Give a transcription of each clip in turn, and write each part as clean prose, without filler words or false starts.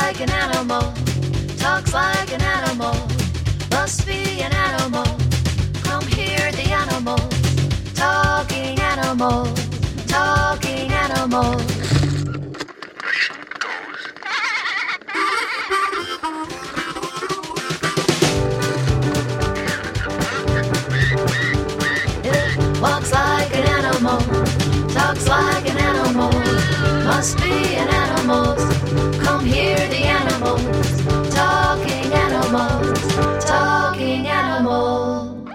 like an animal, talks like an animal, must be an animal. Come hear the animals, talking animals, talking animals. It walks like an animal, talks like an animal, must be an animal. Come hear the animals, talking animals, talking animals.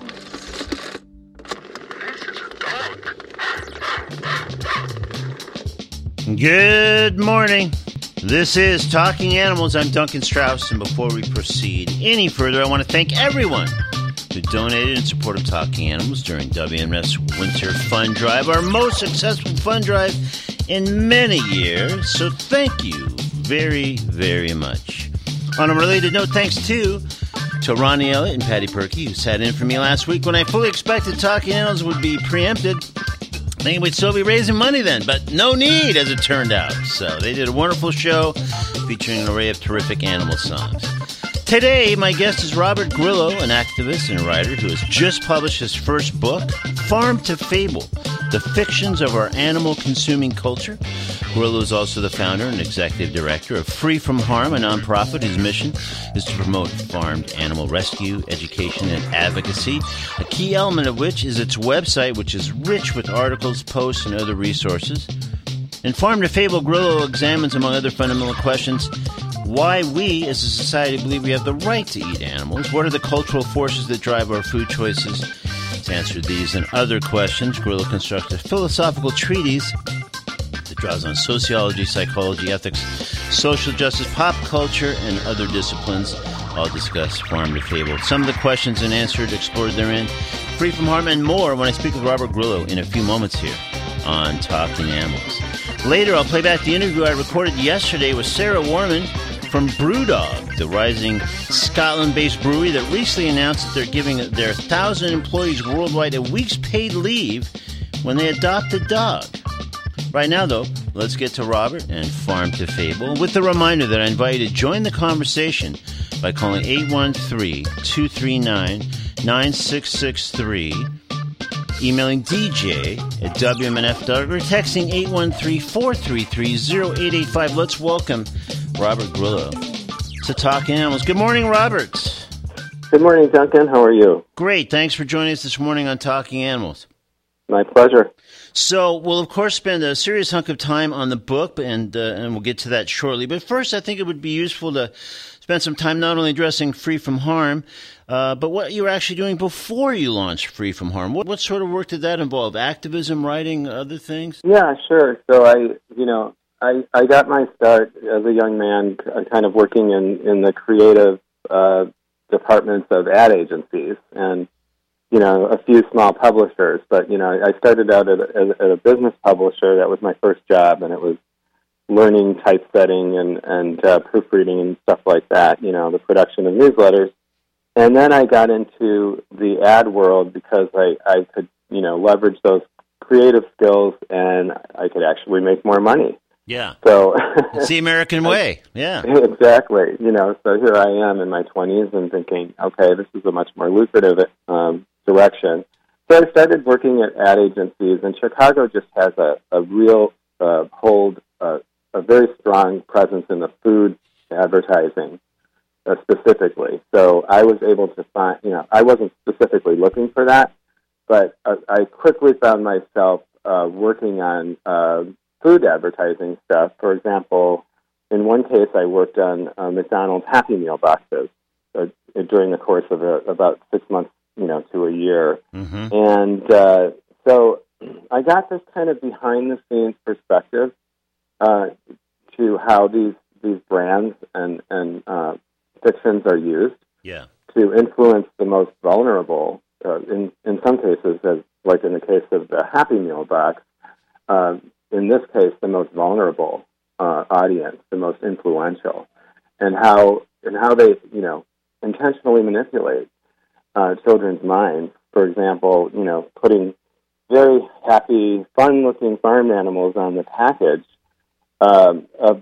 Good morning. This is Talking Animals. I'm Duncan Strauss, and before we proceed any further, I want to thank everyone who donated in support of Talking Animals during WMS Winter Fund Drive, our most successful fund drive in many years. So thank you very, very much. On a related note, thanks to Ronnie Elliott and Patty Perkey, who sat in for me last week when I fully expected Talking Animals would be preempted. I think we'd still be raising money then, but no need, as it turned out. So they did a wonderful show featuring an array of terrific animal songs. Today, my guest is Robert Grillo, an activist and writer who has just published his first book, Farm to Fable, The Fictions of Our Animal-Consuming Culture. Grillo is also the founder and executive director of Free From Harm, a nonprofit whose mission is to promote farmed animal rescue, education, and advocacy, a key element of which is its website, which is rich with articles, posts, and other resources. In Farm to Fable, Grillo examines, among other fundamental questions, why we as a society believe we have the right to eat animals. What are the cultural forces that drive our food choices? To answer these and other questions, Grillo constructs a philosophical treatise that draws on sociology, psychology, ethics, social justice, pop culture, and other disciplines. I'll discuss Farm to Fable. Some of the questions and answers explored therein, Free From Harm, and more when I speak with Robert Grillo in a few moments here on Talking Animals. Later, I'll play back the interview I recorded yesterday with Sarah Warman from Brewdog, the rising Scotland-based brewery that recently announced that they're giving their 1,000 employees worldwide a week's paid leave when they adopt a dog. Right now, though, let's get to Robert and Farm to Fable, with the reminder that I invite you to join the conversation by calling 813-239-9663, emailing DJ at WMNF.org, or texting 813-433-0885. Let's welcome Robert Grillo to Talking Animals. Good morning, Robert. Good morning, Duncan. How are you? Great. Thanks for joining us this morning on Talking Animals. My pleasure. So we'll, of course, spend a serious hunk of time on the book, and we'll get to that shortly. But first, I think it would be useful to spend some time not only addressing Free From Harm, but what you were actually doing before you launched Free From Harm. What sort of work did that involve? Activism, writing, other things? Yeah, sure. So I got my start as a young man kind of working in the creative departments of ad agencies and, a few small publishers. But, I started out at a business publisher. That was my first job, and it was learning typesetting and proofreading and stuff like that, the production of newsletters. And then I got into the ad world because I could, leverage those creative skills, and I could actually make more money. Yeah. So it's the American way. Yeah. Exactly. So here I am in my 20s and thinking, okay, this is a much more lucrative direction. So I started working at ad agencies, and Chicago just has a real hold, a very strong presence in the food advertising specifically. So I was able to find, I wasn't specifically looking for that, but I quickly found myself working on food advertising stuff. For example, in one case, I worked on McDonald's Happy Meal boxes during the course of about 6 months, to a year. Mm-hmm. And so I got this kind of behind-the-scenes perspective to how these brands and fictions are used to influence the most vulnerable. In some cases, like in the case of the Happy Meal box, in this case, the most vulnerable audience, the most influential, and how they, intentionally manipulate children's minds. For example, putting very happy, fun-looking farm animals on the package of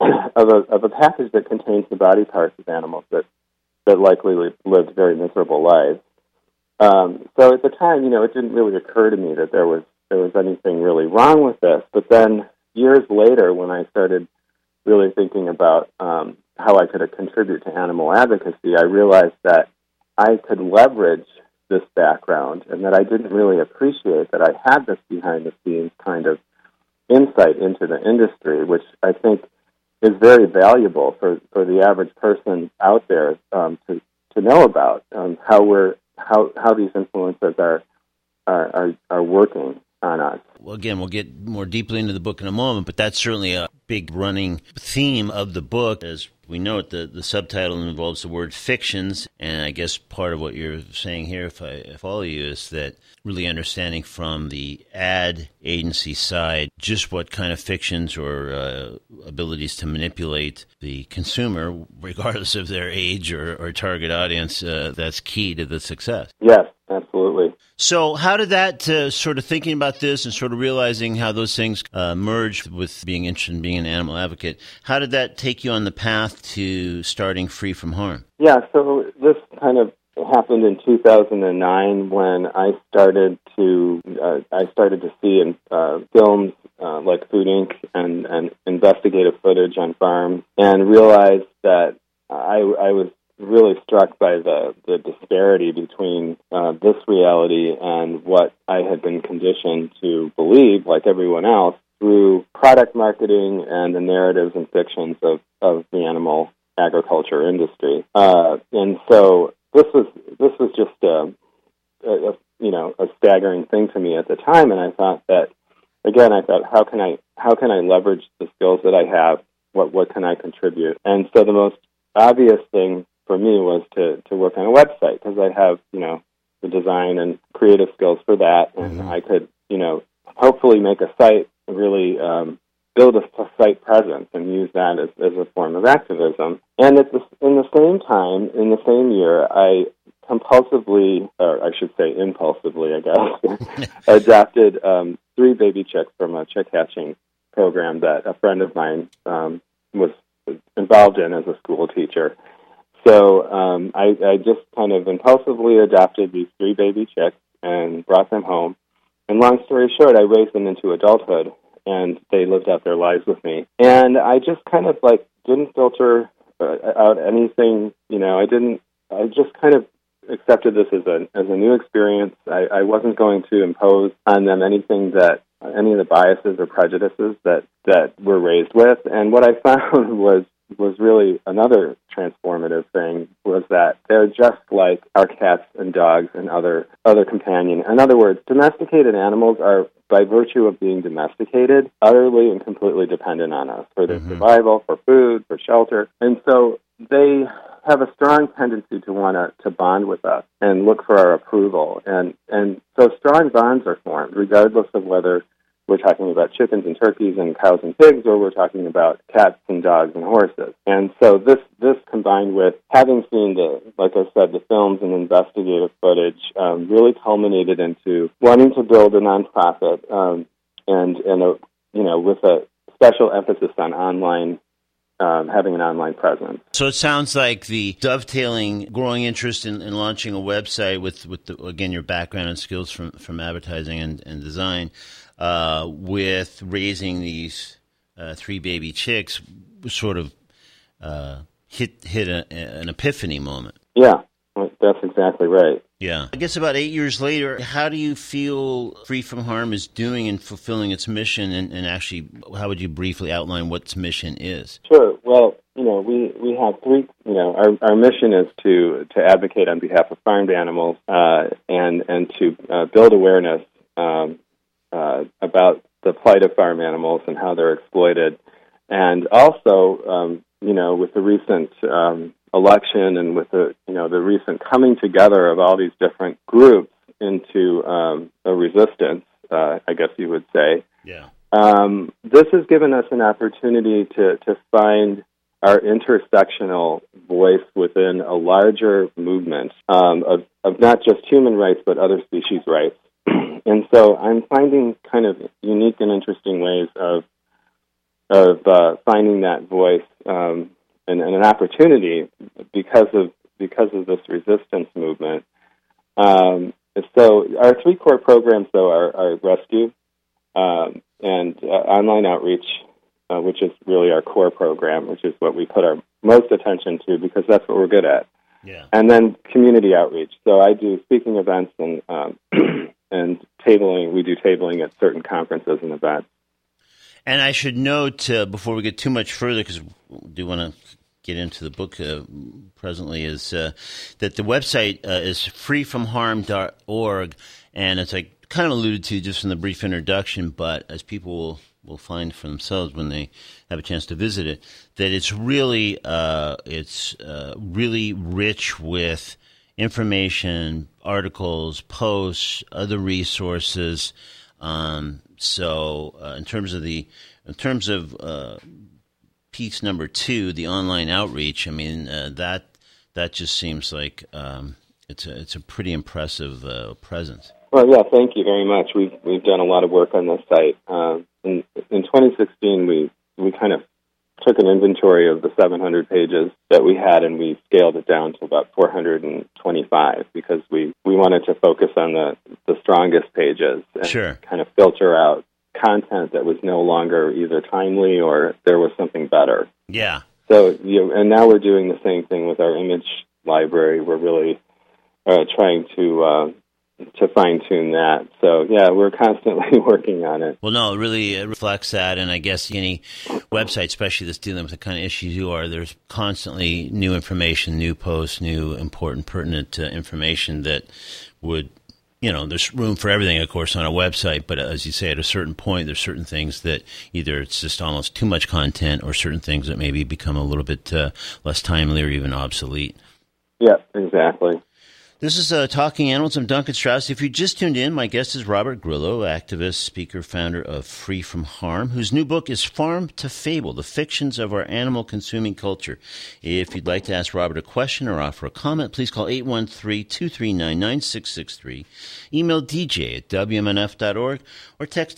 of a package that contains the body parts of animals that likely lived very miserable lives. So at the time, it didn't really occur to me that there was anything really wrong with this. But then years later, when I started really thinking about how I could contribute to animal advocacy, I realized that I could leverage this background and that I didn't really appreciate that I had this behind-the-scenes kind of insight into the industry, which I think is very valuable for the average person out there to know about how these influences are working on us. Well, again, we'll get more deeply into the book in a moment, but that's certainly a big running theme of the book. As we note, the subtitle involves the word fictions, and I guess part of what you're saying here, if I follow you, is that really understanding from the ad agency side just what kind of fictions or abilities to manipulate the consumer, regardless of their age or target audience, that's key to the success. Yes, absolutely. So how did that sort of thinking about this and sort of realizing how those things merged with being interested in being an animal advocate, how did that take you on the path to starting Free From Harm? Yeah, so this kind of happened in 2009 when I started to see in films like Food Inc. and investigative footage on farms, and realized that I was really struck by the disparity between this reality and what I had been conditioned to believe, like everyone else, through product marketing and the narratives and fictions of the animal agriculture industry. And so this was just a staggering thing to me at the time, and I thought, how can I leverage the skills that I have? What can I contribute? And so the most obvious thing for me was to work on a website, because I have the design and creative skills for that, and I could hopefully make a site, really build a site presence and use that as a form of activism. And in the same time, in the same year, I compulsively, or I should say impulsively, I guess, adopted 3 baby chicks from a chick hatching program that a friend of mine was involved in as a school teacher. So I just kind of impulsively adopted these 3 baby chicks and brought them home. And long story short, I raised them into adulthood, and they lived out their lives with me. And I just kind of didn't filter out anything. I just kind of accepted this as a new experience. I wasn't going to impose on them any of the biases or prejudices that we're raised with. And what I found was really another transformative thing, was that they're just like our cats and dogs and other companion. In other words, domesticated animals are, by virtue of being domesticated, utterly and completely dependent on us for their survival, for food, for shelter. And so they have a strong tendency to want to bond with us and look for our approval. And so strong bonds are formed, regardless of whether we're talking about chickens and turkeys and cows and pigs, or we're talking about cats and dogs and horses. And so this combined with having seen like I said, the films and investigative footage, really culminated into wanting to build a nonprofit, with a special emphasis on online, having an online presence. So it sounds like the dovetailing, growing interest in launching a website with again, your background and skills from advertising and design, with raising these 3 baby chicks, sort of hit an epiphany moment. Yeah, that's exactly right. Yeah. I guess about 8 years later, how do you feel Free From Harm is doing in fulfilling its mission, and actually, how would you briefly outline what its mission is? Sure. Well, we have 3, our mission is to advocate on behalf of farmed animals, and to build awareness about the plight of farm animals and how they're exploited. And also, with the recent election and with the recent coming together of all these different groups into a resistance, I guess you would say. Yeah. This has given us an opportunity to find our intersectional voice within a larger movement of not just human rights, but other species rights. And so I'm finding kind of unique and interesting ways of finding that voice and an opportunity because of this resistance movement. So our three core programs, though, are rescue and online outreach, which is really our core program, which is what we put our most attention to because that's what we're good at. Yeah. And then community outreach. So I do speaking events and and tabling. We do tabling at certain conferences and events. And I should note, before we get too much further, because we do want to get into the book presently, is that the website is freefromharm.org, and as I kind of alluded to just in the brief introduction, but as people will find for themselves when they have a chance to visit it, that it's really rich with information, articles, posts, other resources. So in terms of piece number 2, the online outreach, I mean that just seems like it's a pretty impressive presence. Well, yeah, thank you very much. We've done a lot of work on this site. In 2016, we kind of took an inventory of the 700 pages that we had, and we scaled it down to about 425 because we wanted to focus on the strongest pages and Sure. kind of filter out content that was no longer either timely or there was something better. Yeah. So, and now we're doing the same thing with our image library. We're really trying to fine-tune that. So, yeah, we're constantly working on it. Well, no, it really reflects that, and I guess any website, especially that's dealing with the kind of issues you are, there's constantly new information, new posts, new important, pertinent information that would, there's room for everything, of course, on a website, but as you say, at a certain point, there's certain things that either it's just almost too much content or certain things that maybe become a little bit less timely or even obsolete. Yeah, exactly. This is Talking Animals. I'm Duncan Strauss. If you just tuned in, my guest is Robert Grillo, activist, speaker, founder of Free From Harm, whose new book is Farm to Fable, The Fictions of Our Animal-Consuming Culture. If you'd like to ask Robert a question or offer a comment, please call 813-239-9663, email dj@wmnf.org, or text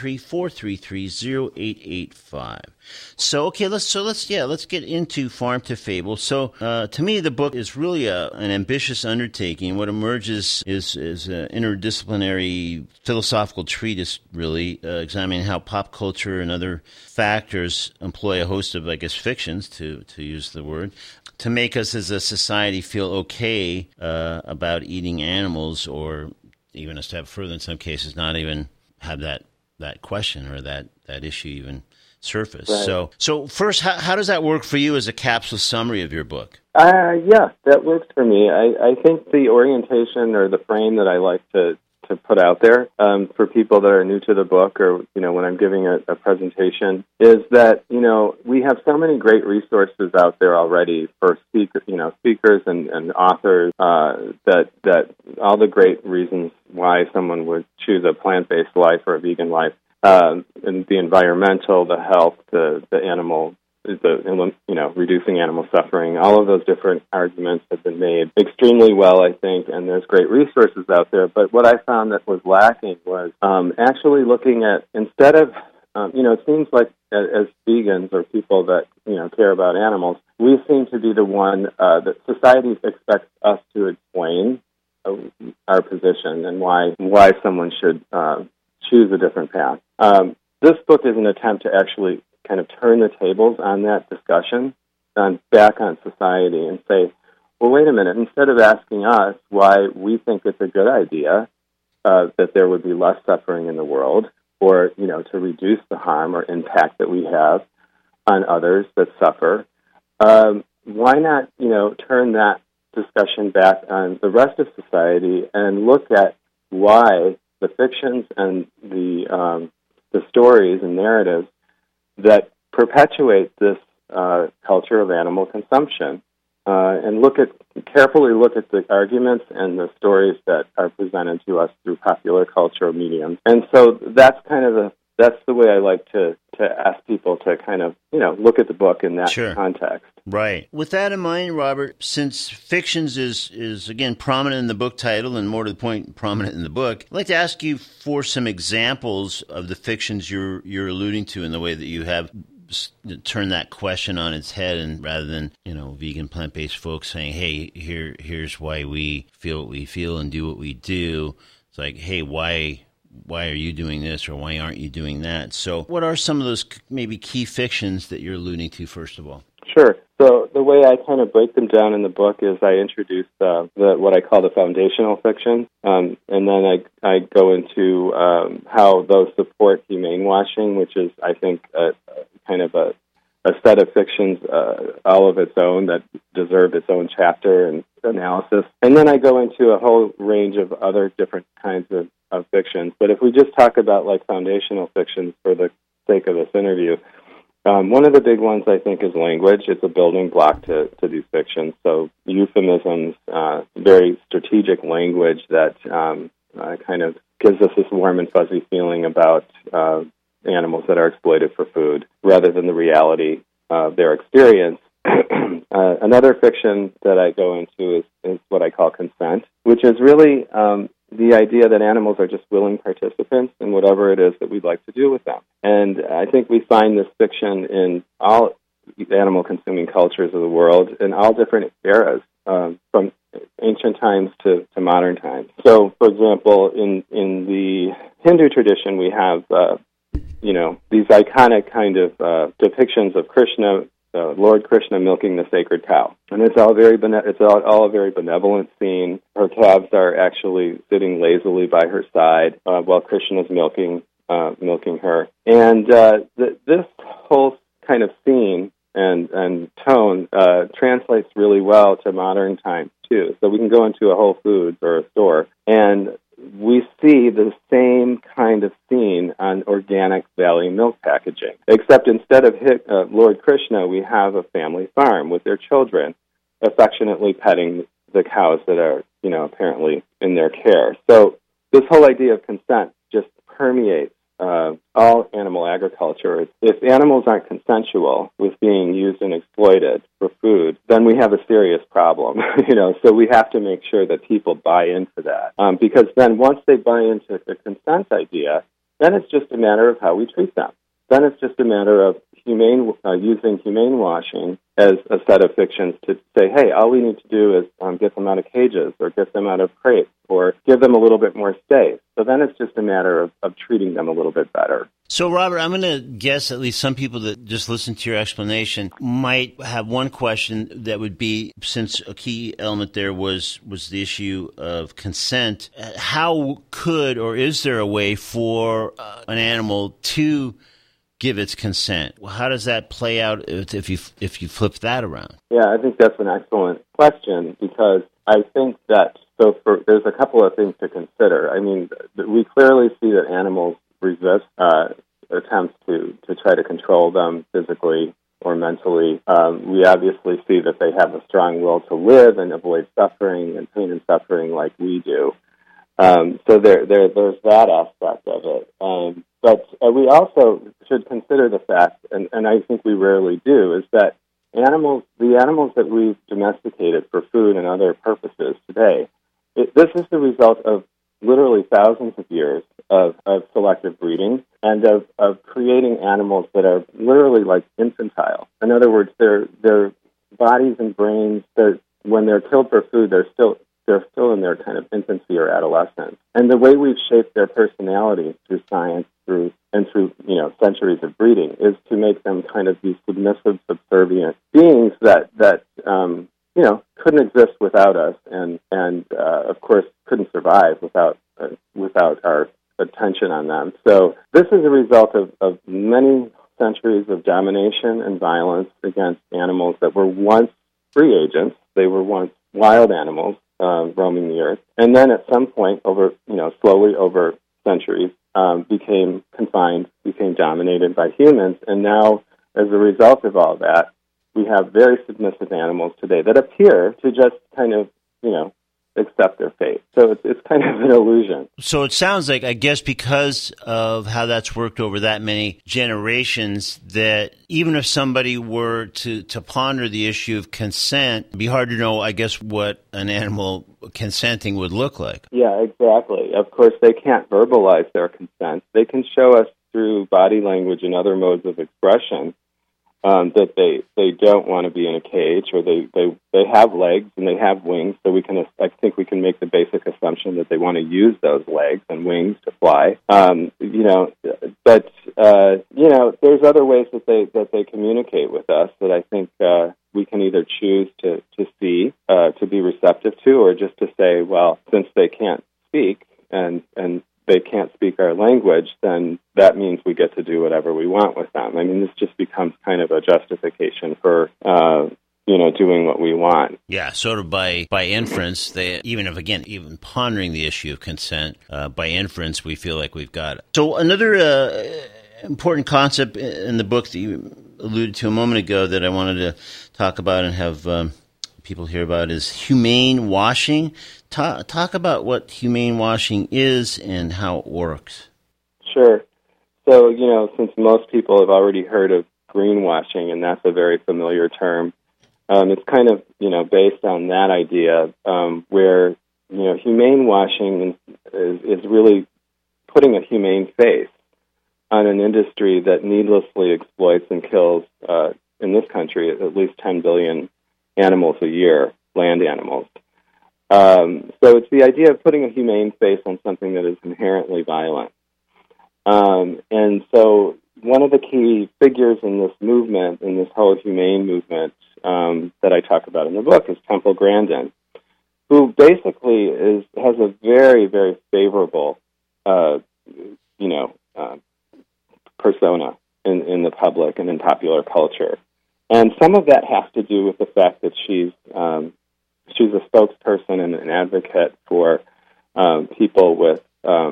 813-433-0885. So, okay, let's get into Farm to Fable. So, to me, the book is really an ambitious undertaking. What emerges is an interdisciplinary philosophical treatise, really, examining how pop culture and other factors employ a host of, I guess, fictions, to use the word, to make us as a society feel okay about eating animals, or even a step further in some cases, not even have that question or that issue even surface. Right. So first, how does that work for you as a capsule summary of your book? Yeah, that works for me. I think the orientation or the frame that I like to put out there for people that are new to the book, or when I'm giving a presentation, is that we have so many great resources out there already for speakers and authors that all the great reasons why someone would choose a plant-based life or a vegan life. And the environmental, the health, the animal, reducing animal suffering, all of those different arguments have been made extremely well, I think, and there's great resources out there. But what I found that was lacking was actually looking at, instead of, it seems like as vegans or people that, care about animals, we seem to be the one that society expects us to explain our position and why someone should choose a different path. This book is an attempt to actually kind of turn the tables on that discussion back on society and say, well, wait a minute, instead of asking us why we think it's a good idea that there would be less suffering in the world, or, to reduce the harm or impact that we have on others that suffer, why not, turn that discussion back on the rest of society and look at why the fictions and the stories and narratives that perpetuate this culture of animal consumption, and carefully look at the arguments and the stories that are presented to us through popular cultural mediums. And so that's the way I like to ask people to kind of look at the book in that context. Right. With that in mind, Robert, since fictions is again prominent in the book title and more to the point prominent in the book, I'd like to ask you for some examples of the fictions you're alluding to in the way that you have. turn that question on its head, and rather than, vegan plant-based folks saying, hey, here's why we feel what we feel and do what we do. It's like, hey, why are you doing this, or why aren't you doing that? So what are some of those maybe key fictions that you're alluding to, first of all? Sure. So the way I kind of break them down in the book is I introduce what I call the foundational fiction, and then I go into how those support humane washing, which is, I think, kind of a set of fictions all of its own that deserve its own chapter and analysis. And then I go into a whole range of other different kinds of fictions. But if we just talk about like foundational fictions for the sake of this interview, one of the big ones, I think, is language. It's a building block to do fiction. So euphemisms, very strategic language that kind of gives us this warm and fuzzy feeling about animals that are exploited for food, rather than the reality of their experience. Another fiction that I go into is what I call consent, which is really the idea that animals are just willing participants in whatever it is that we'd like to do with them. And I think we find this fiction in all animal-consuming cultures of the world in all different eras, from ancient times to modern times. So, for example, in the Hindu tradition, we have these iconic kind of depictions of Krishna, Lord Krishna milking the sacred cow, and it's all a very benevolent scene. Her calves are actually sitting lazily by her side while Krishna is milking her, and this whole kind of scene and tone translates really well to modern times too. So we can go into a Whole Foods or a store, and we see the same kind of scene on organic Valley milk packaging, except instead of Lord Krishna, we have a family farm with their children affectionately petting the cows that are, apparently in their care. So this whole idea of consent just permeates all animal agriculture. If animals aren't consensual with being used and exploited for food, then we have a serious problem, so we have to make sure that people buy into that. Because then once they buy into the consent idea, then it's just a matter of how we treat them. Then it's just a matter of using humane washing as a set of fictions to say, hey, all we need to do is get them out of cages or get them out of crates or give them a little bit more space. So then it's just a matter of treating them a little bit better. So, Robert, I'm going to guess at least some people that just listen to your explanation might have one question that would be, since a key element there was the issue of consent, how could or is there a way for an animal to give its consent? Well, how does that play out if you flip that around? Yeah, I think that's an excellent question, because I think that there's a couple of things to consider. I mean, we clearly see that animals resist attempts to try to control them physically or mentally. We obviously see that they have a strong will to live and avoid suffering and pain and suffering like we do. So there's that aspect of it. But we also should consider the fact, and I think we rarely do, is that the animals that we've domesticated for food and other purposes today, this is the result of literally thousands of years of selective breeding and of creating animals that are literally like infantile. In other words, their bodies and brains, when they're killed for food, they're still in their kind of infancy or adolescence. And the way we've shaped their personalities through science, through centuries of breeding, is to make them kind of these submissive, subservient beings that couldn't exist without us, and of course couldn't survive without our attention on them. So this is a result of many centuries of domination and violence against animals that were once free agents. They were once wild animals roaming the earth, and then at some point, slowly over centuries, became confined, became dominated by humans, and now, as a result of all that, we have very submissive animals today that appear to just kind of, accept their fate. So it's kind of an illusion. So it sounds like, I guess, because of how that's worked over that many generations, that even if somebody were to ponder the issue of consent, it'd be hard to know, I guess, what an animal consenting would look like. Yeah, exactly. Of course, they can't verbalize their consent. They can show us through body language and other modes of expression that they don't want to be in a cage, or they have legs and they have wings, so I think we can make the basic assumption that they want to use those legs and wings to fly. There's other ways that they communicate with us that I think we can either choose to see, to be receptive to, or just to say, well, since they can't speak and they can't speak our language, then that means we get to do whatever we want with them. I mean, this just becomes kind of a justification for, doing what we want. Yeah, sort of by inference, even pondering the issue of consent, by inference, we feel like we've got it. So another important concept in the book that you alluded to a moment ago that I wanted to talk about and have people hear about is humane washing. Talk about what humane washing is and how it works. Sure. So, since most people have already heard of greenwashing, and that's a very familiar term, it's kind of, based on that idea where, humane washing is really putting a humane face on an industry that needlessly exploits and kills, in this country, at least 10 billion animals a year, land animals. So it's the idea of putting a humane face on something that is inherently violent. And so one of the key figures in this movement, in this whole humane movement that I talk about in the book, is Temple Grandin, who basically has a very, very favorable, persona in the public and in popular culture. And some of that has to do with the fact that she's a spokesperson and an advocate for people with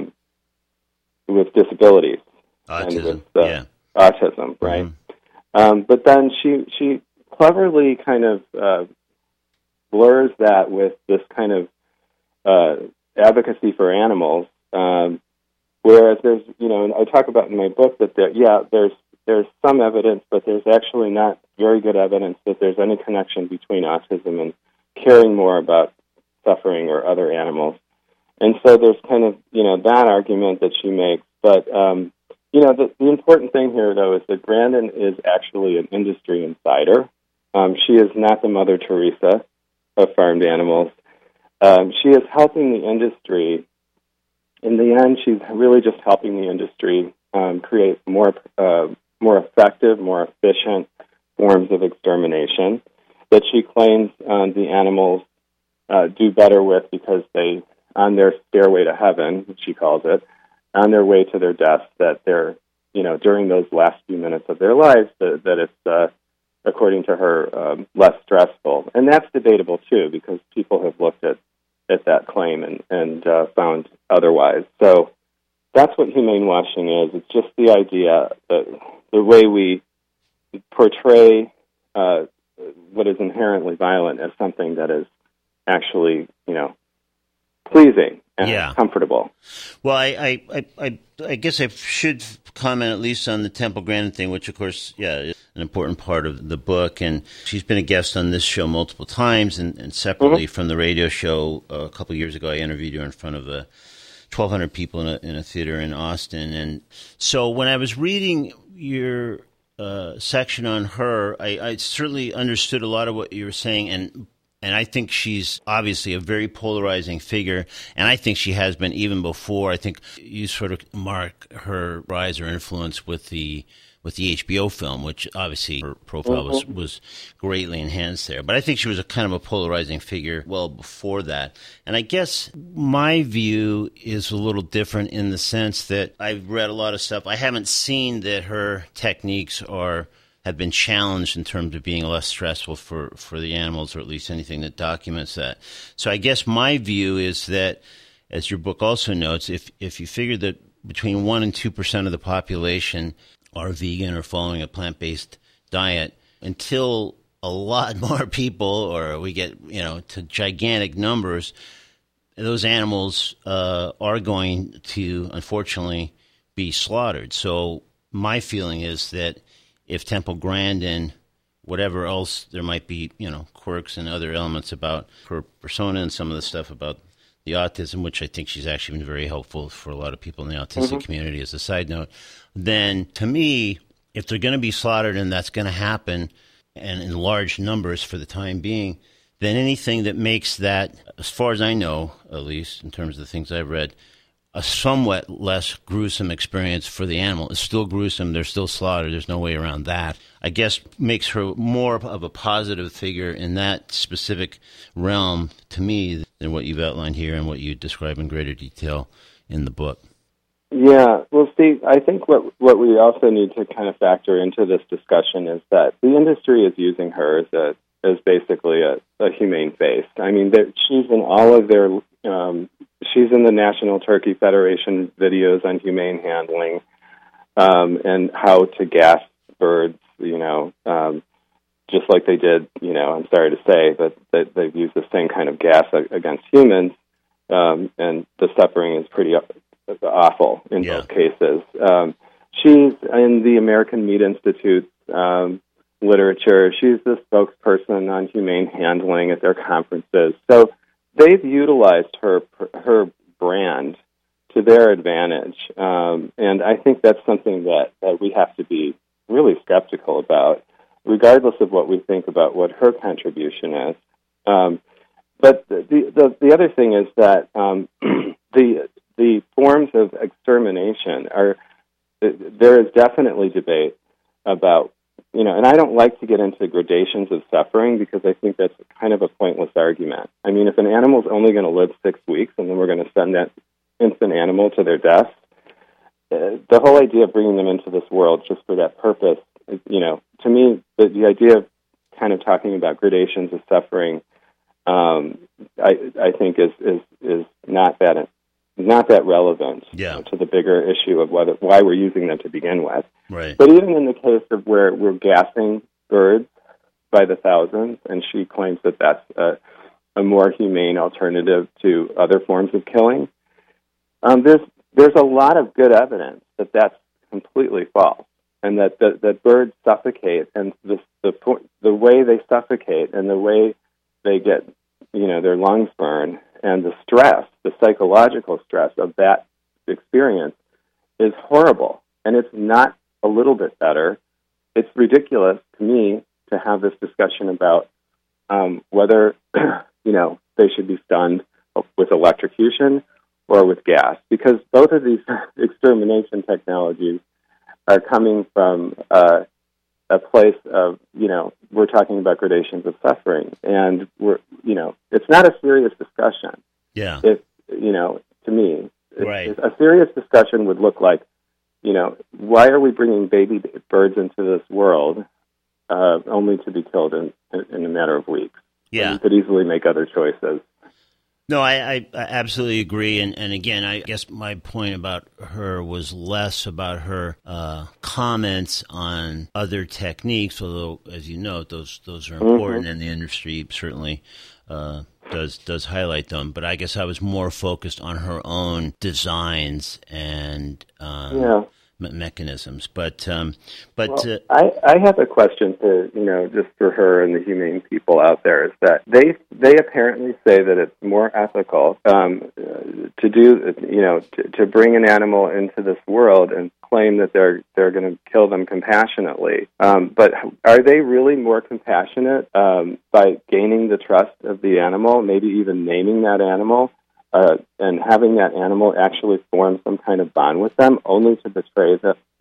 disabilities. Autism, and with autism, right? Mm-hmm. But then she cleverly kind of blurs that with this kind of advocacy for animals. Whereas there's, and I talk about in my book that there's some evidence, but there's actually not very good evidence that there's any connection between autism and caring more about suffering or other animals. And so there's kind of, that argument that she makes. But, the important thing here, though, is that Grandin is actually an industry insider. She is not the Mother Teresa of farmed animals. She is helping the industry. In the end, she's really just helping the industry create more effective, more efficient forms of extermination that she claims the animals do better with because they, on their stairway to heaven, as she calls it, on their way to their deaths, that they're, during those last few minutes of their lives, that it's, according to her, less stressful. And that's debatable, too, because people have looked at that claim and found otherwise. So that's what humane washing is. It's just the idea that the way we portray what is inherently violent as something that is actually, pleasing and comfortable. Well, I guess I should comment at least on the Temple Grandin thing, which, of course, is an important part of the book. And she's been a guest on this show multiple times, and separately from the radio show a couple of years ago, I interviewed her in front of 1,200 people in a theater in Austin. And so when I was reading your section on her, I certainly understood a lot of what you were saying, and I think she's obviously a very polarizing figure, and I think she has been even before. I think you sort of mark her rise or influence with the HBO film, which obviously her profile was greatly enhanced there. But I think she was a kind of a polarizing figure well before that. And I guess my view is a little different in the sense that I've read a lot of stuff. I haven't seen that her techniques have been challenged in terms of being less stressful for the animals, or at least anything that documents that. So I guess my view is that, as your book also notes, if you figure that between 1% and 2% of the population are vegan or following a plant-based diet, until a lot more people, or we get to gigantic numbers, those animals are going to, unfortunately, be slaughtered. So my feeling is that if Temple Grandin, whatever else there might be, quirks and other elements about her persona and some of the stuff about the autism, which I think she's actually been very helpful for a lot of people in the autistic community as a side note, then to me, if they're going to be slaughtered, and that's going to happen, and in large numbers for the time being, then anything that makes that, as far as I know, at least in terms of the things I've read, a somewhat less gruesome experience for the animal. It's still gruesome. They're still slaughtered. There's no way around that. I guess makes her more of a positive figure in that specific realm to me than what you've outlined here and what you describe in greater detail in the book. Yeah, well, Steve, I think what we also need to kind of factor into this discussion is that the industry is using her as basically a humane face. I mean, she's in all of their, she's in the National Turkey Federation videos on humane handling and how to gas birds, just like they did, I'm sorry to say, that they've used the same kind of gas against humans, and the suffering is pretty awful in both cases. She's in the American Meat Institute's literature. She's the spokesperson on humane handling at their conferences. So they've utilized her brand to their advantage, and I think that's something that we have to be really skeptical about, regardless of what we think about what her contribution is. But the other thing is that the forms of extermination there is definitely debate about, and I don't like to get into gradations of suffering because I think that's kind of a pointless argument. I mean, if an animal's only going to live 6 weeks and then we're going to send that infant animal to their death, the whole idea of bringing them into this world just for that purpose, to me, the idea of kind of talking about gradations of suffering, I think is not that relevant to the bigger issue of why we're using them to begin with. Right. But even in the case of where we're gassing birds by the thousands, and she claims that that's a more humane alternative to other forms of killing, there's a lot of good evidence that that's completely false, and that birds suffocate, and the way they suffocate and the way they get their lungs burn, and the stress, the psychological stress of that experience is horrible. And it's not a little bit better. It's ridiculous to me to have this discussion about whether, they should be stunned with electrocution or with gas, because both of these extermination technologies are coming from a place of, we're talking about gradations of suffering, and it's not a serious discussion. Yeah. To me, right. A serious discussion would look like, why are we bringing baby birds into this world only to be killed in a matter of weeks? Yeah. You could easily make other choices. No, I absolutely agree. And again, I guess my point about her was less about her comments on other techniques, although, as you know, those are important, and the industry certainly does highlight them. But I guess I was more focused on her own designs and mechanisms. But I have a question to just for her and the humane people out there, is that they apparently say that it's more ethical to do to bring an animal into this world and claim that they're going to kill them compassionately. But are they really more compassionate by gaining the trust of the animal, maybe even naming that animal? And having that animal actually form some kind of bond with them, only to betray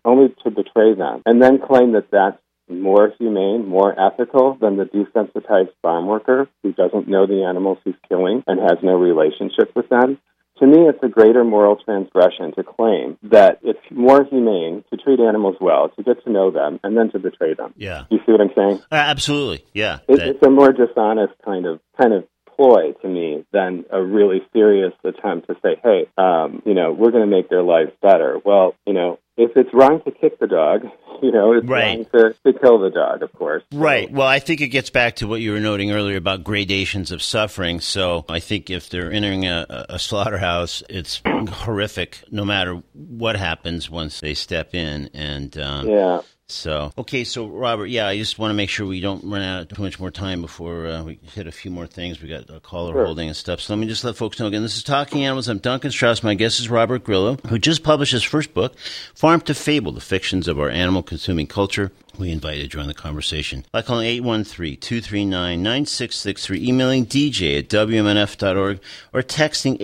them, and then claim that that's more humane, more ethical than the desensitized farm worker who doesn't know the animals he's killing and has no relationship with them. To me, it's a greater moral transgression to claim that it's more humane to treat animals well, to get to know them, and then to betray them. Yeah. You see what I'm saying? Absolutely, yeah. It's a more dishonest kind of ploy to me than a really serious attempt to say, hey, we're going to make their lives better. Well, if it's wrong to kick the dog, it's right. wrong to kill the dog, of course. Right. Well, I think it gets back to what you were noting earlier about gradations of suffering. So I think if they're entering a slaughterhouse, it's horrific no matter what happens once they step in. And So, okay, so Robert, I just want to make sure we don't run out of too much more time before we hit a few more things. We got a caller holding and stuff. So let me just let folks know again. This is Talking Animals. I'm Duncan Strauss. My guest is Robert Grillo, who just published his first book, Farm to Fable, The Fictions of Our Animal-Consuming Culture. We invite you to join the conversation by calling 813-239-9663, emailing dj@wmnf.org, or texting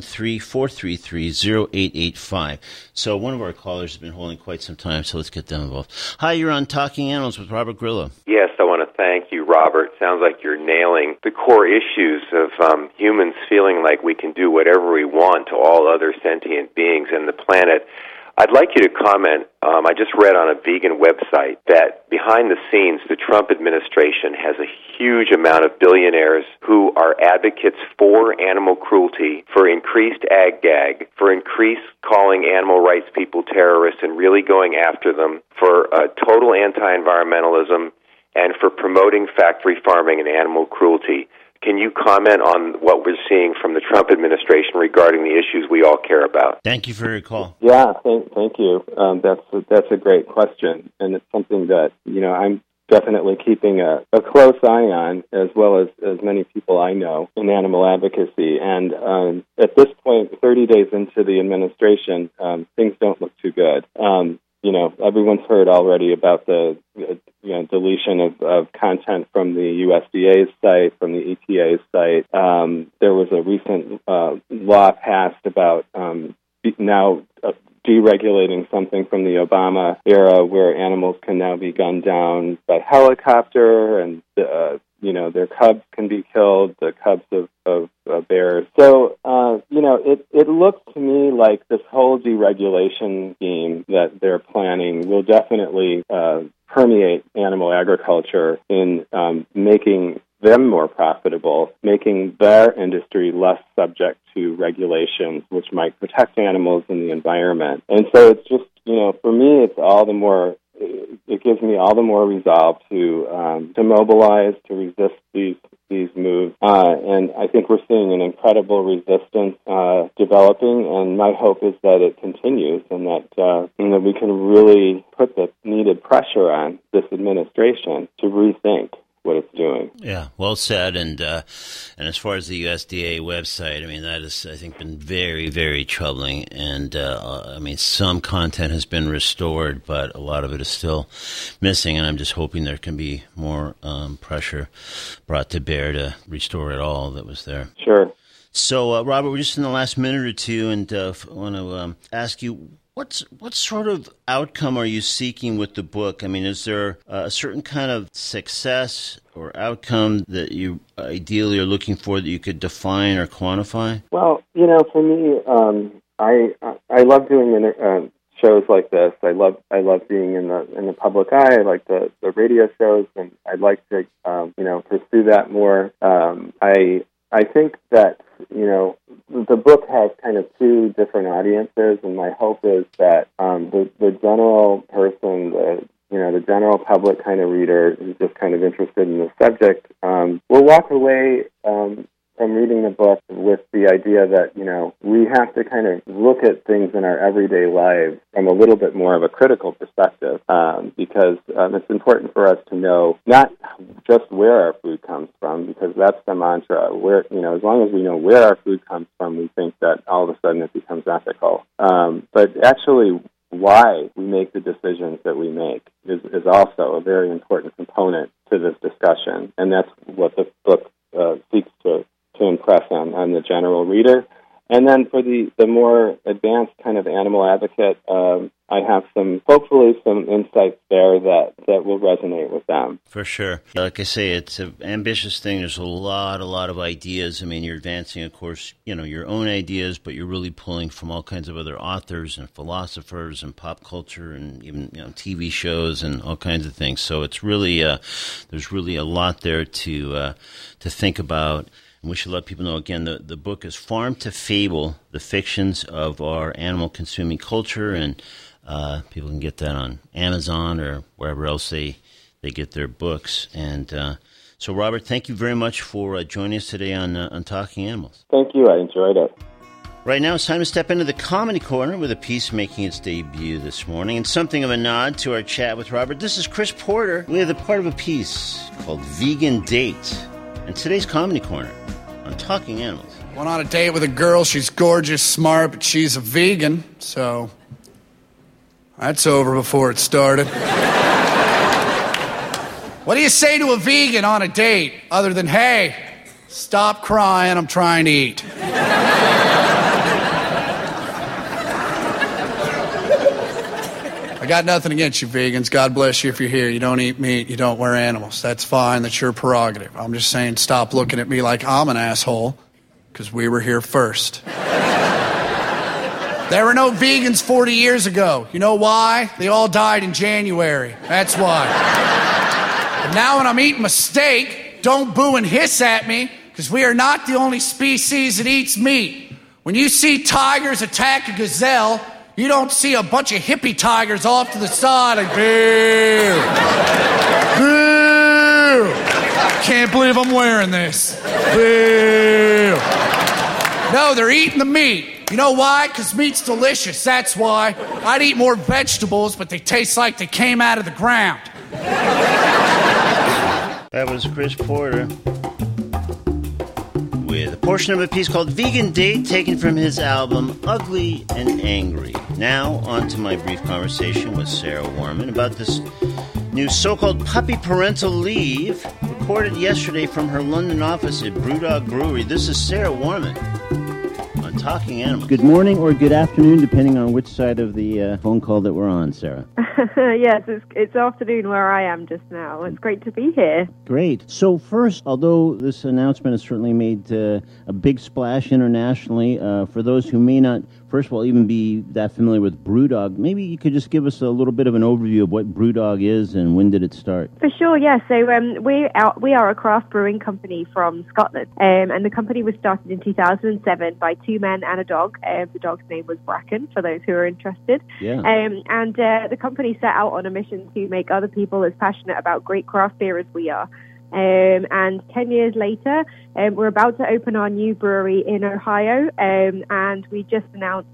813-433-0885. So one of our callers has been holding quite some time, so let's get them involved. Hi, you're on Talking Animals with Robert Grillo. Yes, I want to thank you, Robert. Sounds like you're nailing the core issues of humans feeling like we can do whatever we want to all other sentient beings in the planet. I'd like you to comment. I just read on a vegan website that behind the scenes, the Trump administration has a huge amount of billionaires who are advocates for animal cruelty, for increased ag-gag, for increased calling animal rights people terrorists and really going after them, for total anti-environmentalism, and for promoting factory farming and animal cruelty. Can you comment on what we're seeing from the Trump administration regarding the issues we all care about? Thank you for your call. Yeah, thank you. That's a great question, and it's something that I'm definitely keeping a close eye on, as well as many people I know in animal advocacy. And at this point, 30 days into the administration, things don't look too good. Everyone's heard already about the deletion of content from the USDA's site, from the EPA's site. There was a recent law passed about now deregulating something from the Obama era, where animals can now be gunned down by helicopter, and their cubs can be killed, the cubs of bears. So, it looks to me like this whole deregulation scheme that they're planning will definitely permeate animal agriculture in making them more profitable, making their industry less subject to regulations, which might protect animals and the environment. And so it's just, for me, it's all the more, it gives me all the more resolve to mobilize, to resist these moves. And I think we're seeing an incredible resistance developing, and my hope is that it continues, and that we can really put the needed pressure on this administration to rethink what it's doing. Yeah, well said. And as far as the USDA website, that has, I think, been very, very troubling. And some content has been restored, but a lot of it is still missing. And I'm just hoping there can be more pressure brought to bear to restore it all that was there. Sure. So, Robert, we're just in the last minute or two, and I want to ask you, what sort of outcome are you seeking with the book? Is there a certain kind of success or outcome that you ideally are looking for that you could define or quantify? Well, for me, I love doing shows like this. I love being in the public eye. I like the radio shows, and I'd like to pursue that more. I think that the book has kind of two different audiences, and my hope is that the general person, the general public kind of reader who's just kind of interested in the subject, will walk away from reading the book with the idea that, we have to kind of look at things in our everyday lives from a little bit more of a critical perspective, because it's important for us to know not just where our food comes from, because that's the mantra. Where, as long as we know where our food comes from, we think that all of a sudden it becomes ethical. But actually, why we make the decisions that we make is also a very important component to this discussion, and that's what the book seeks to impress on the general reader. And then for the more advanced kind of animal advocate, I have hopefully some insights there that will resonate with them. For sure. Like I say, it's an ambitious thing. There's a lot of ideas. You're advancing, of course, your own ideas, but you're really pulling from all kinds of other authors and philosophers and pop culture and even, TV shows and all kinds of things. So it's really, there's really a lot there to think about. And we should let people know, again, the book is Farm to Fable, The Fictions of Our Animal-Consuming Culture, and people can get that on Amazon or wherever else they get their books. And so, Robert, thank you very much for joining us today on Talking Animals. Thank you. I enjoyed it. Right now, it's time to step into the Comedy Corner with a piece making its debut this morning, and something of a nod to our chat with Robert. This is Chris Porter with a part of a piece called Vegan Date. And today's Comedy Corner on Talking Animals. Went on a date with a girl. She's gorgeous, smart, but she's a vegan, so that's over before it started. What do you say to a vegan on a date other than, hey, stop crying, I'm trying to eat? I got nothing against you vegans. God bless you if you're here. You don't eat meat. You don't wear animals. That's fine. That's your prerogative. I'm just saying stop looking at me like I'm an asshole because we were here first. There were no vegans 40 years ago. You know why? They all died in January. That's why. But now when I'm eating my steak, don't boo and hiss at me because we are not the only species that eats meat. When you see tigers attack a gazelle, you don't see a bunch of hippie tigers off to the side like, boo, boo, can't believe I'm wearing this, boo. No, they're eating the meat. You know why? Because meat's delicious, that's why. I'd eat more vegetables, but they taste like they came out of the ground. That was Chris Porter with a portion of a piece called Vegan Date, taken from his album Ugly and Angry. Now, on to my brief conversation with Sarah Warman about this new so-called puppy parental leave, recorded yesterday from her London office at Brewdog Brewery. This is Sarah Warman on Talking Animals. Good morning or good afternoon, depending on which side of the phone call that we're on, Sarah. Yes, it's afternoon where I am just now. It's great to be here. Great. So first, although this announcement has certainly made a big splash internationally, for those who may not, first of all, even be that familiar with Brewdog, maybe you could just give us a little bit of an overview of what Brewdog is and when did it start? For sure, yeah. So we are a craft brewing company from Scotland, and the company was started in 2007 by two men and a dog. The dog's name was Bracken, for those who are interested. Yeah. And the company set out on a mission to make other people as passionate about great craft beer as we are. And 10 years later, we're about to open our new brewery in Ohio, and we just announced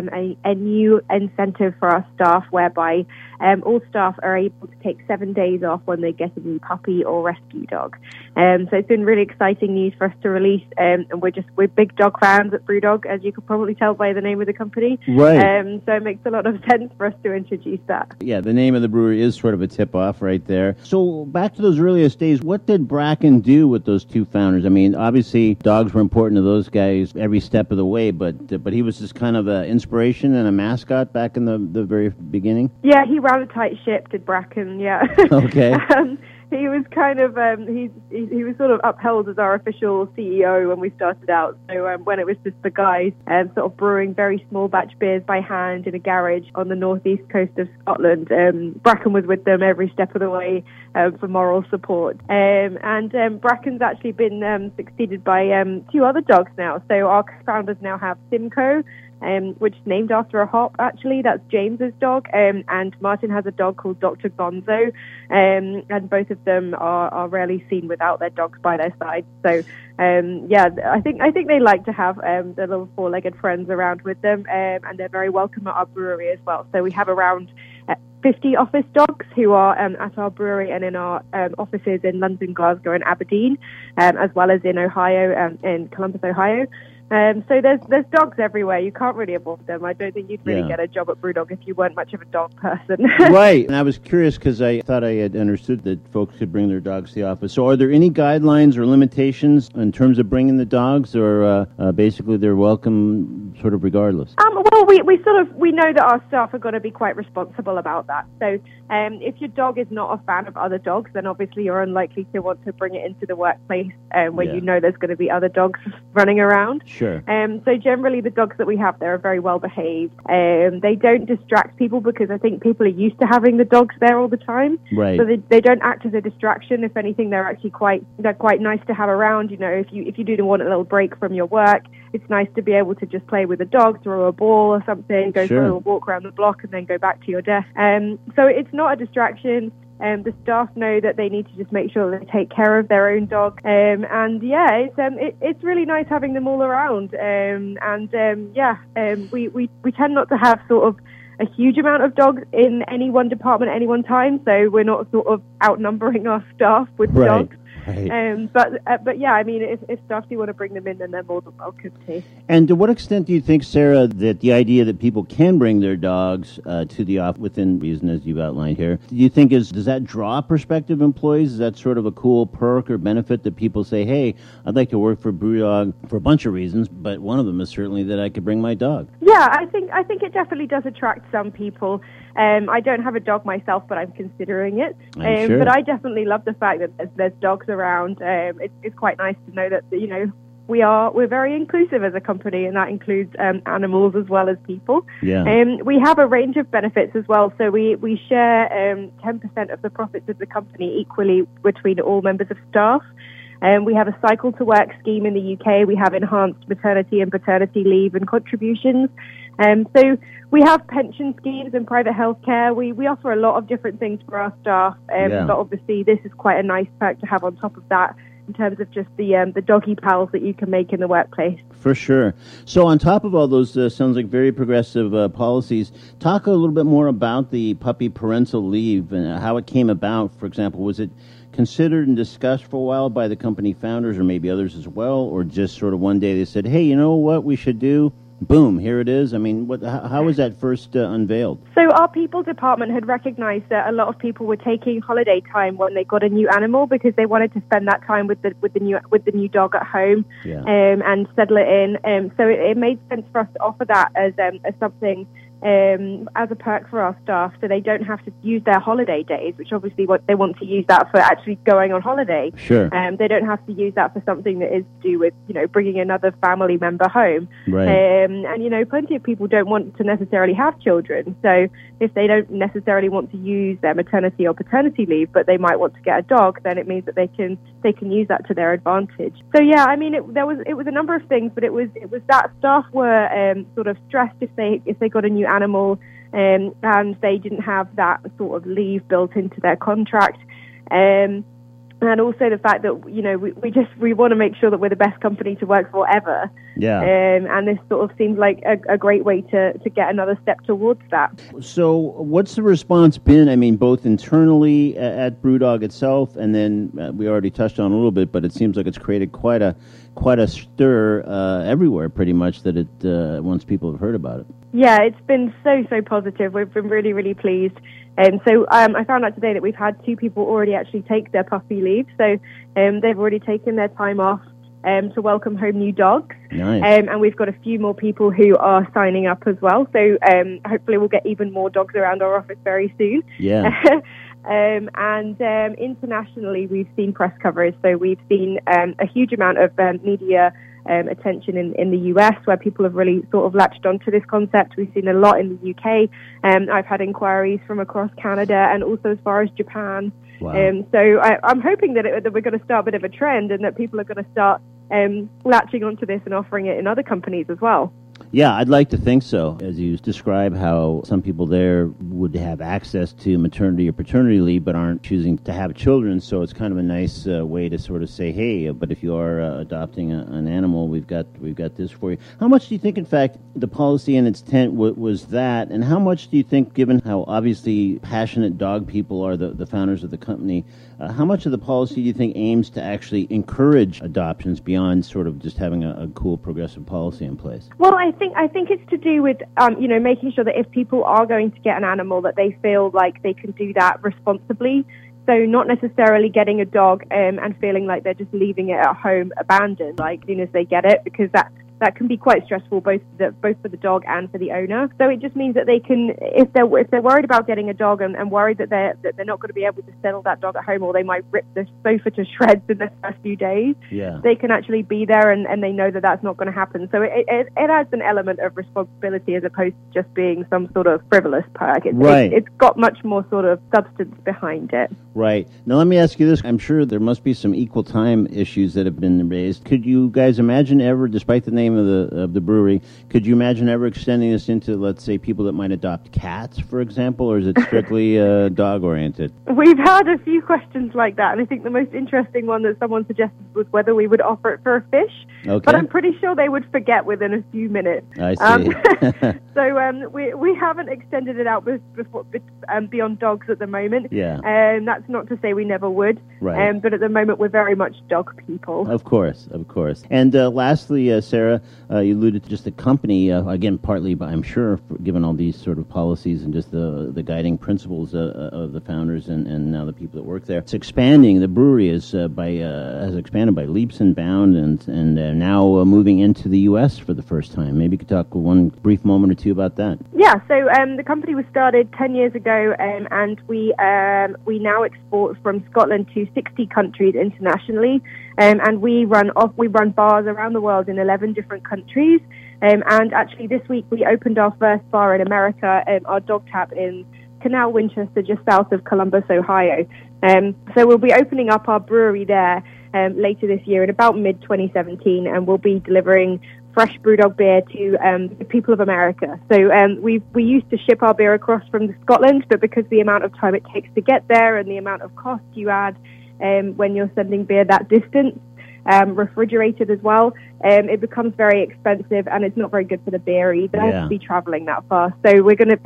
a new incentive for our staff whereby all staff are able to take 7 days off when they get a new puppy or rescue dog. So it's been really exciting news for us to release, and we're big dog fans at Brewdog, as you could probably tell by the name of the company. Right. So it makes a lot of sense for us to introduce that. Yeah, the name of the brewery is sort of a tip-off right there. So back to those earliest days, what did Bracken do with those two founders? I mean, obviously dogs were important to those guys every step of the way, but he was just kind of an inspiration and a mascot back in the very beginning? Yeah, he ran a tight ship, did Bracken, yeah. Okay. He was kind of, he was sort of upheld as our official CEO when we started out. So when it was just the guys sort of brewing very small batch beers by hand in a garage on the northeast coast of Scotland, Bracken was with them every step of the way for moral support. And Bracken's actually been succeeded by two other dogs now. So our founders now have Simcoe, which is named after a hop, actually. That's James's dog. And Martin has a dog called Dr. Gonzo. And both of them are rarely seen without their dogs by their side. So, I think they like to have their little four-legged friends around with them. And they're very welcome at our brewery as well. So we have around 50 office dogs who are at our brewery and in our offices in London, Glasgow, and Aberdeen, as well as in Ohio, in Columbus, Ohio. So there's dogs everywhere. You can't really avoid them. I don't think you'd really get a job at Brewdog if you weren't much of a dog person. Right. And I was curious because I thought I had understood that folks could bring their dogs to the office. So are there any guidelines or limitations in terms of bringing the dogs, or basically they're welcome sort of regardless? Well, we know that our staff are going to be quite responsible about that. So if your dog is not a fan of other dogs, then obviously you're unlikely to want to bring it into the workplace where you know there's going to be other dogs running around. Sure. So generally the dogs that we have there are very well behaved. They don't distract people because I think people are used to having the dogs there all the time. Right. So they don't act as a distraction. If anything, they're actually quite nice to have around. You know, if you do want a little break from your work, it's nice to be able to just play with a dog, throw a ball or something, go for a little walk around the block and then go back to your desk. So it's not a distraction. The staff know that they need to just make sure that they take care of their own dog. It's really nice having them all around. We tend not to have sort of a huge amount of dogs in any one department at any one time, so we're not sort of outnumbering our staff with dogs. Right. But yeah, I mean, if staff do want to bring them in, then they're more than welcome to. And to what extent do you think, Sarah, that the idea that people can bring their dogs to the office within reason, as you've outlined here, do you think does that draw prospective employees? Is that sort of a cool perk or benefit that people say, hey, I'd like to work for BrewDog for a bunch of reasons, but one of them is certainly that I could bring my dog? Yeah, I think it definitely does attract some people. I don't have a dog myself, but I'm considering it. Sure. But I definitely love the fact that there's dogs around. It's quite nice to know that, you know, we're very inclusive as a company, and that includes animals as well as people. Yeah. We have a range of benefits as well. So we share 10% of the profits of the company equally between all members of staff. We have a cycle to work scheme in the UK. We have enhanced maternity and paternity leave and contributions. So we have pension schemes and private health care. We offer a lot of different things for our staff. But obviously this is quite a nice perk to have on top of that in terms of just the doggy pals that you can make in the workplace. For sure. So on top of all those, sounds like very progressive policies, talk a little bit more about the puppy parental leave and how it came about. For example, was it considered and discussed for a while by the company founders or maybe others as well, or just sort of one day they said, hey, you know what we should do? Boom, here it is. I mean, how was that first unveiled? So our people department had recognized that a lot of people were taking holiday time when they got a new animal because they wanted to spend that time with the new dog at home and settle it in. So it made sense for us to offer that as something as a perk for our staff, so they don't have to use their holiday days, which obviously what they want to use that for actually going on holiday. Sure. They don't have to use that for something that is to do with, you know, bringing another family member home. Right. And, you know, plenty of people don't want to necessarily have children. So if they don't necessarily want to use their maternity or paternity leave, but they might want to get a dog, then it means that they can use that to their advantage. So yeah, I mean, it was a number of things, but it was that staff were sort of stressed if they got a new animal and they didn't have that sort of leave built into their contract. And also the fact that, you know, we want to make sure that we're the best company to work for ever. Yeah. And this sort of seems like a great way to get another step towards that. So what's the response been? I mean, both internally at BrewDog itself, and then we already touched on a little bit, but it seems like it's created quite a stir everywhere, pretty much, that it once people have heard about it. Yeah, it's been so positive. We've been really, really pleased. So I found out today that we've had 2 people already actually take their puppy leave. So they've already taken their time off to welcome home new dogs. Nice. And we've got a few more people who are signing up as well. So hopefully we'll get even more dogs around our office very soon. Yeah. Internationally, we've seen press coverage. So we've seen a huge amount of media attention in the US, where people have really sort of latched onto this concept. We've seen a lot in the UK. I've had inquiries from across Canada and also as far as Japan. Wow. So I'm hoping that we're going to start a bit of a trend and that people are going to start latching onto this and offering it in other companies as well. Yeah, I'd like to think so. As you describe how some people there would have access to maternity or paternity leave but aren't choosing to have children, so it's kind of a nice way to sort of say, hey, but if you are adopting an animal, we've got this for you. How much do you think, in fact, the policy and its intent was that, and how much do you think, given how obviously passionate dog people are, the founders of the company, how much of the policy do you think aims to actually encourage adoptions beyond sort of just having a cool progressive policy in place? Well, I think it's to do with making sure that if people are going to get an animal, that they feel like they can do that responsibly. So not necessarily getting a dog and feeling like they're just leaving it at home abandoned, like as soon as they get it, because that can be quite stressful both for the dog and for the owner. So it just means that they can, if they're worried about getting a dog and worried that they're not going to be able to settle that dog at home, or they might rip the sofa to shreds in the first few days, they can actually be there and they know that that's not going to happen. So it adds an element of responsibility as opposed to just being some sort of frivolous perk. It's got much more sort of substance behind it. Right. Now let me ask you this. I'm sure there must be some equal time issues that have been raised. Could you guys imagine ever, despite the name name of the brewery. Could you imagine ever extending this into, let's say, people that might adopt cats, for example, or is it strictly dog-oriented? We've had a few questions like that, and I think the most interesting one that someone suggested was whether we would offer it for a fish. Okay. But I'm pretty sure they would forget within a few minutes. I see. So we haven't extended it out beyond dogs at the moment. Yeah. That's not to say we never would. Right. But at the moment, we're very much dog people. Of course. And lastly, Sarah, you alluded to just the company, again, partly, I'm sure, given all these sort of policies and just the guiding principles of the founders and now the people that work there. It's expanding. The brewery has expanded by leaps and bounds and now moving into the U.S. for the first time. Maybe you could talk one brief moment or two about that. Yeah, so the company was started 10 years ago, and we now export from Scotland to 60 countries internationally, and we run bars around the world in 11 different countries. And actually, this week we opened our first bar in America, our Dog Tap in Canal, Winchester, just south of Columbus, Ohio. So we'll be opening up our brewery there later this year in about mid-2017, and we'll be delivering fresh BrewDog beer to the people of America. So we used to ship our beer across from Scotland, but because the amount of time it takes to get there and the amount of cost you add when you're sending beer that distance, refrigerated as well, it becomes very expensive, and it's not very good for the beer either to be traveling that far. So we're going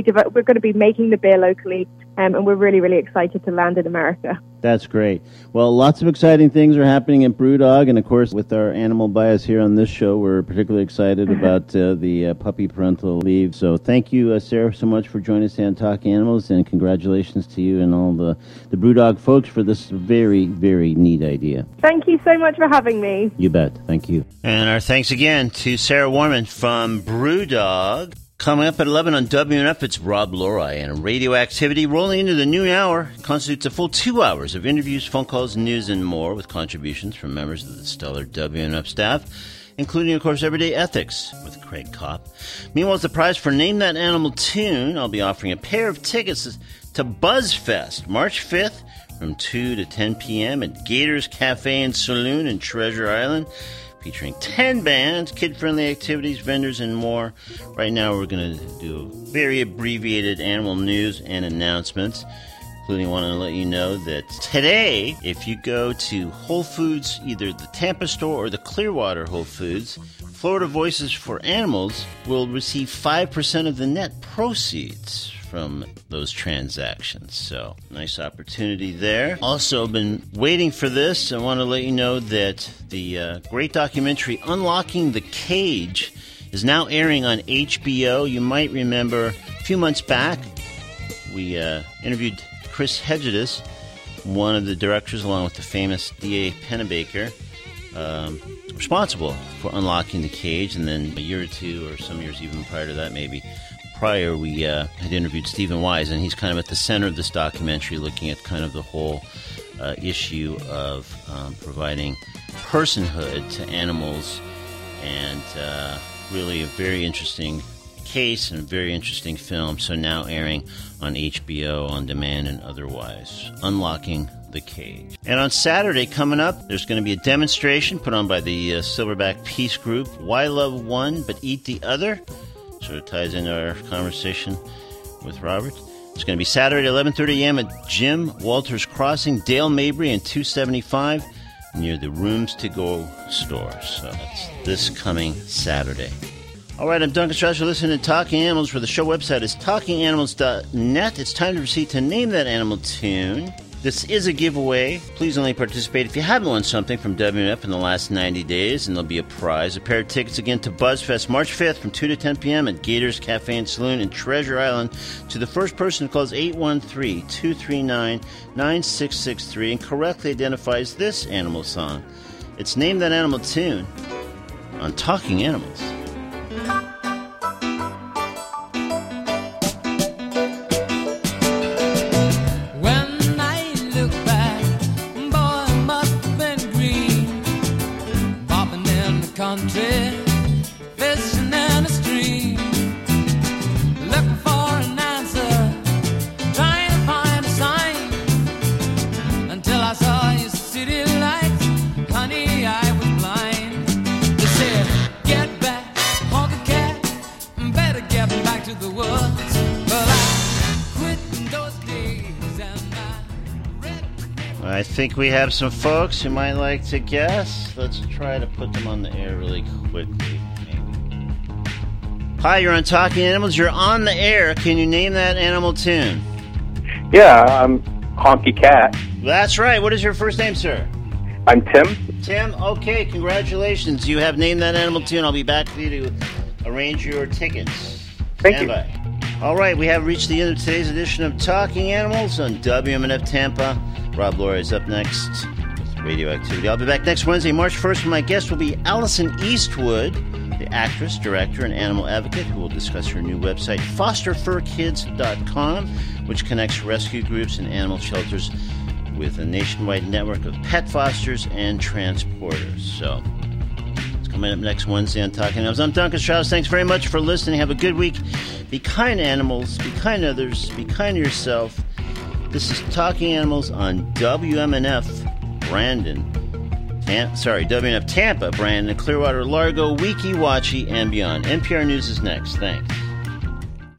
to be making the beer locally, and we're really, really excited to land in America. That's great. Well, lots of exciting things are happening at BrewDog, and of course, with our animal bias here on this show, we're particularly excited about the puppy parental leave. So thank you, Sarah, so much for joining us on Talking Animals, and congratulations to you and all the BrewDog folks for this very, very neat idea. Thank you so much for having me. You bet. Thank you. And our thanks again to Sarah Warman from BrewDog. Coming up at 11 on WNF, it's Rob Lori, and Radioactivity rolling into the noon hour constitutes a full 2 hours of interviews, phone calls, news, and more with contributions from members of the stellar WNF staff, including, of course, Everyday Ethics with Craig Kopp. Meanwhile, as the prize for Name That Animal Tune, I'll be offering a pair of tickets to BuzzFest, March 5th from 2 to 10 p.m. at Gators Cafe and Saloon in Treasure Island, featuring 10 bands, kid-friendly activities, vendors, and more. Right now, we're going to do very abbreviated animal news and announcements, including want to let you know that today, if you go to Whole Foods, either the Tampa store or the Clearwater Whole Foods, Florida Voices for Animals will receive 5% of the net proceeds from those transactions. So, nice opportunity there. Also, been waiting for this. I want to let you know that the great documentary Unlocking the Cage is now airing on HBO. You might remember a few months back, we interviewed Chris Hedges, one of the directors, along with the famous D.A. Pennebaker, responsible for Unlocking the Cage. And then a year or two, or some years even prior to that maybe, prior, we had interviewed Stephen Wise, and he's kind of at the center of this documentary, looking at kind of the whole issue of providing personhood to animals, and really a very interesting case and a very interesting film. So now airing on HBO on demand and otherwise. Unlocking the Cage. And on Saturday coming up, there's going to be a demonstration put on by the Silverback Peace Group. Why love one but eat the other? Sort of ties into our conversation with Robert. It's going to be Saturday, 11:30 a.m. at Jim Walters Crossing, Dale Mabry, and 275 near the Rooms to Go store. So that's this coming Saturday. All right, I'm Duncan Strauss. You're listening to Talking Animals, where the show website is talkinganimals.net. It's time to proceed to Name That Animal Tune. This is a giveaway. Please only participate if you haven't won something from WNF in the last 90 days, and there'll be a prize. A pair of tickets again to BuzzFest March 5th from 2 to 10 p.m. at Gators Cafe and Saloon in Treasure Island. To the first person who calls 813-239-9663 and correctly identifies this animal song. It's Name That Animal Tune on Talking Animals. Fishing in a stream, looking for an answer, trying to find a sign, until I saw your city lights. Honey, I was blind. They said, get I think we have some folks who might like to guess. Let's try to put them on the air really quickly. Maybe. Hi, you're on Talking Animals. You're on the air. Can you name that animal tune? Yeah, I'm Honky Cat. That's right. What is your first name, sir? I'm Tim. Tim, okay, congratulations. You have named that animal tune. I'll be back with you to arrange your tickets. Thank Stand by. All right, we have reached the end of today's edition of Talking Animals on WMNF Tampa. Rob Laurie is up next with Radioactivity. I'll be back next Wednesday, March 1st, when my guest will be Allison Eastwood, the actress, director, and animal advocate, who will discuss her new website, fosterfurkids.com, which connects rescue groups and animal shelters with a nationwide network of pet fosters and transporters. So, it's coming up next Wednesday on Talking Animals. I'm Duncan Strauss. Thanks very much for listening. Have a good week. Be kind to animals. Be kind to others. Be kind to yourself. This is Talking Animals on WMNF Brandon. WMNF Tampa, Brandon, Clearwater, Largo, Weeki Wachee, and beyond. NPR News is next. Thanks.